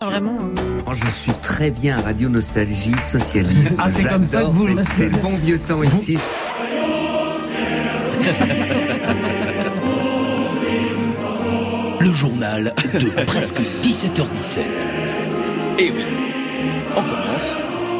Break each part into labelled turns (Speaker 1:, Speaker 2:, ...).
Speaker 1: Vraiment.
Speaker 2: Je suis très bien à Radio Nostalgie, socialisme.
Speaker 3: Ah, c'est comme ça que vous...
Speaker 2: C'est le bon vieux temps ici.
Speaker 4: Le journal de presque 17h17. Et oui, on commence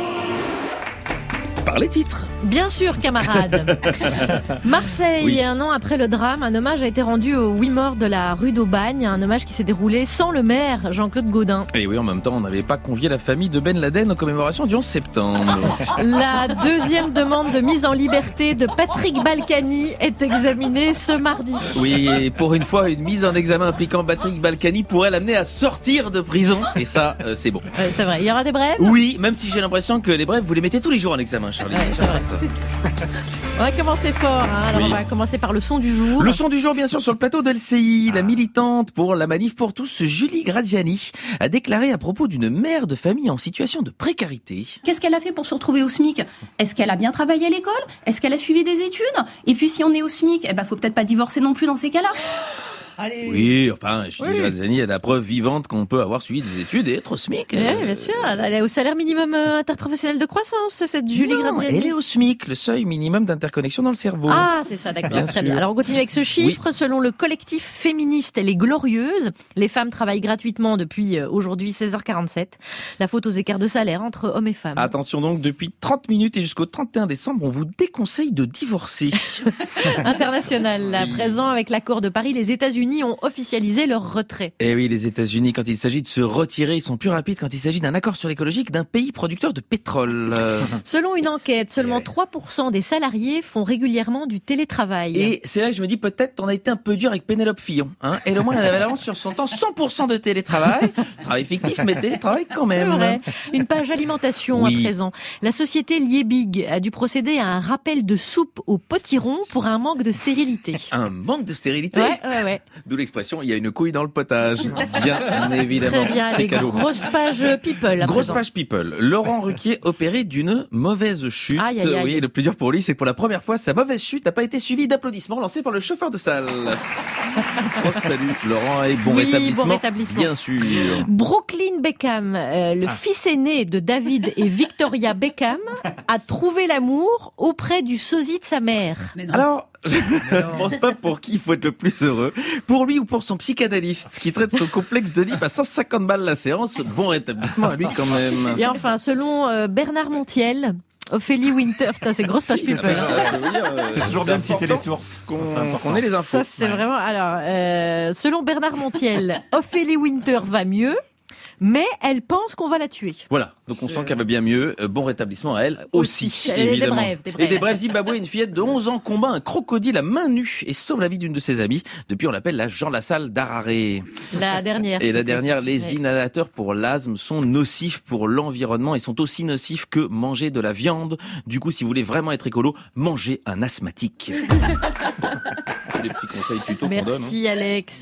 Speaker 4: par les titres.
Speaker 1: Bien sûr, camarades. Marseille,
Speaker 4: Oui.
Speaker 1: un an après le drame, un hommage a été rendu aux 8 morts de la rue d'Aubagne. Un hommage qui s'est déroulé sans le maire, Jean-Claude Gaudin.
Speaker 5: Et oui, en même temps, on n'avait pas convié la famille de Ben Laden aux commémorations du 11 septembre.
Speaker 1: La deuxième demande de mise en liberté de Patrick Balkany est examinée ce mardi.
Speaker 5: Oui, et pour une fois, une mise en examen impliquant Patrick Balkany pourrait l'amener à sortir de prison. Et ça, c'est bon.
Speaker 1: C'est vrai, il y aura des brèves.
Speaker 5: Oui, même si j'ai l'impression que les brèves, vous les mettez tous les jours en examen, Charlie.
Speaker 1: Ouais, c'est vrai. On va commencer fort, hein. Alors
Speaker 5: Oui.
Speaker 1: on va commencer par le son du jour.
Speaker 5: Le son du jour, bien sûr, sur le plateau de LCI. La militante pour la manif pour tous, Julie Graziani, a déclaré à propos d'une mère de famille en situation de précarité.
Speaker 6: Qu'est-ce qu'elle a fait pour se retrouver au SMIC? Est-ce qu'elle a bien travaillé à l'école? Est-ce qu'elle a suivi des études? Et puis si on est au SMIC, faut peut-être pas divorcer non plus dans ces cas-là.
Speaker 5: Oui, enfin, Julie Graziani a la preuve vivante qu'on peut avoir suivi des études et être au SMIC.
Speaker 1: Oui, bien sûr, elle est au salaire minimum interprofessionnel de croissance, cette Julie
Speaker 5: Non,
Speaker 1: Graziani.
Speaker 5: elle est au SMIC, le seuil minimum d'interconnexion dans le cerveau.
Speaker 1: Ah, c'est ça, d'accord.
Speaker 5: Bien
Speaker 1: Très
Speaker 5: sûr.
Speaker 1: bien. Alors, on continue avec ce chiffre. Selon le collectif féministe Les Glorieuses, les femmes travaillent gratuitement depuis aujourd'hui 16h47. La faute aux écarts de salaire entre hommes et femmes.
Speaker 5: Attention donc, depuis 30 minutes et jusqu'au 31 décembre, on vous déconseille de divorcer.
Speaker 1: International. À présent, avec l'accord de Paris, les États-Unis ont officialisé leur retrait.
Speaker 5: Et oui, les États-Unis, quand il s'agit de se retirer, ils sont plus rapides quand il s'agit d'un accord sur l'écologie que d'un pays producteur de pétrole.
Speaker 1: Selon une enquête, seulement 3% des salariés font régulièrement du télétravail.
Speaker 5: Et c'est là que je me dis, peut-être on a été un peu dur avec Pénélope Fillon. Hein. Elle, au moins, elle avait l'avance sur son temps, 100% de télétravail. Travail fictif, mais télétravail quand
Speaker 1: C'est
Speaker 5: même.
Speaker 1: vrai. Une page alimentation
Speaker 5: Oui.
Speaker 1: à présent. La société Liebig a dû procéder à un rappel de soupe au potiron pour un manque de stérilité.
Speaker 5: Un manque de stérilité.
Speaker 1: Ouais.
Speaker 5: D'où l'expression, il y a une couille dans le potage. Bien évidemment.
Speaker 1: Très bien.
Speaker 5: C'est
Speaker 1: Les
Speaker 5: cadeau.
Speaker 1: grosses pages people. à
Speaker 5: Grosse
Speaker 1: présent.
Speaker 5: page people. Laurent Ruquier opéré d'une mauvaise chute.
Speaker 1: Aïe, aïe, aïe.
Speaker 5: Oui, le plus dur pour lui, c'est que pour la première fois, sa mauvaise chute n'a pas été suivie d'applaudissements lancés par le chauffeur de salle. Oh, salut Laurent et bon
Speaker 1: Oui,
Speaker 5: rétablissement.
Speaker 1: bon rétablissement.
Speaker 5: Bien sûr.
Speaker 1: Brooklyn Beckham, le fils aîné de David et Victoria Beckham, a trouvé l'amour auprès du sosie de sa mère.
Speaker 5: Alors, je ne pense pas pour qui il faut être le plus heureux. Pour lui ou pour son psychanalyste qui traite son complexe d'Oedipe à 150 balles la séance. Bon rétablissement à lui quand même.
Speaker 1: Et enfin, selon Bernard Montiel, Ophélie Winter, putain, c'est grosse page people. Hein.
Speaker 3: C'est toujours bien de citer les sources.
Speaker 5: Qu'on ait les infos.
Speaker 1: Ça, c'est vraiment. Alors, selon Bernard Montiel, Ophélie Winter va mieux, mais elle pense qu'on va la tuer.
Speaker 5: Voilà, donc on sent qu'elle va bien mieux. Bon rétablissement à elle aussi,
Speaker 1: Elle a des
Speaker 5: évidemment.
Speaker 1: brèves.
Speaker 5: Et des brèves, Zimbabwe, une fillette de 11 ans combat un crocodile à main nue et sauve la vie d'une de ses amies. Depuis, on l'appelle la Jean Lassalle d'Harare.
Speaker 1: La dernière.
Speaker 5: Et la dernière, les
Speaker 1: Ouais.
Speaker 5: inhalateurs pour l'asthme sont nocifs pour l'environnement et sont aussi nocifs que manger de la viande. Du coup, si vous voulez vraiment être écolo, mangez un asthmatique. Les petits conseils tuto qu'on donne.
Speaker 1: Merci Alex.